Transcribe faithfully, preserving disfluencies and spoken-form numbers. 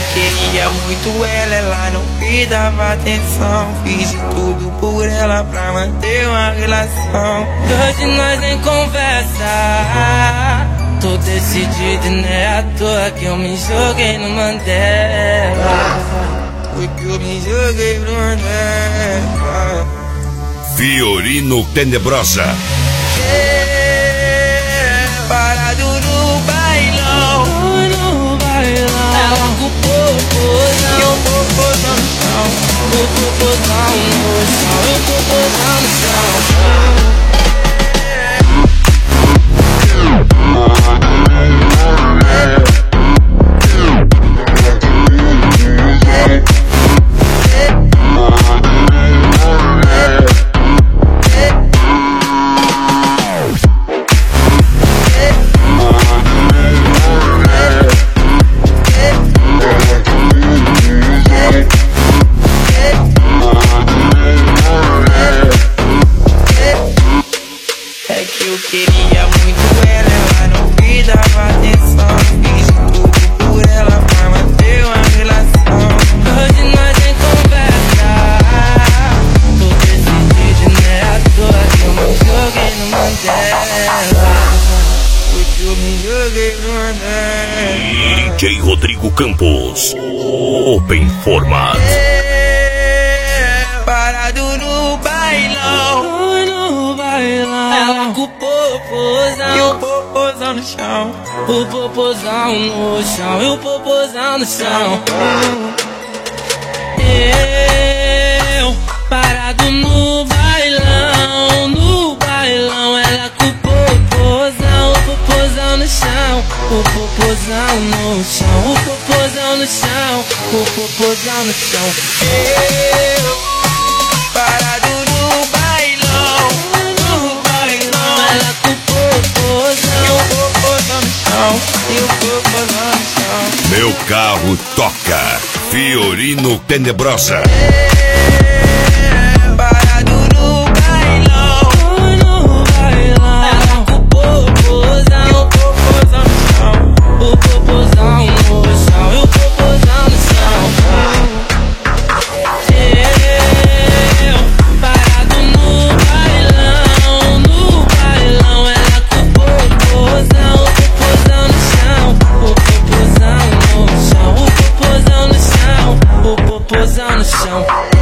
queria muito ela, ela não me dava atenção. Fiz de tudo por ela pra manter uma relação. Hoje nós nem conversa. Tô decidido e não é à toa que eu me joguei no Mandela. Foi que eu me joguei no Mandela. Fiorino Tenebrosa. É, parado no bailão, no bailão. Ela com o popozão e o popozão no chão. O popozão no chão e o popozão no chão. Eu queria muito ela, ela não me dava atenção. Fiz tudo por ela pra manter uma relação. Hoje nós nem conversa. Tô decidido, não é à toa que eu me joguei no Mandela. Foi que eu me joguei no Mandela. D J Rodrigo Campos, Open Format. É, parado no bailão, no bailão. Ela com o popozão e o popozão no chão. O popozão no chão e o popozão no chão. Eu parado no bailão, no bailão. Ela com o popozão, o popozão no chão. O popozão no chão, o popozão no chão. O popozão no chão. Eu parado no bailão, no bailão. Ela com o popozão e o popozão no chão, e o popozão no chão. Meu carro toca. Fiorino Tenebrosa. É, parado no bailão, no bailão. Ela com o popozão e o popozão no chão. O popozão no chão e o popozão no chão. Eu parado no bailão, no bailão. Ela com o popozão, o popozão no chão. O popozão no chão, o popozão no chão. O popozão no chão.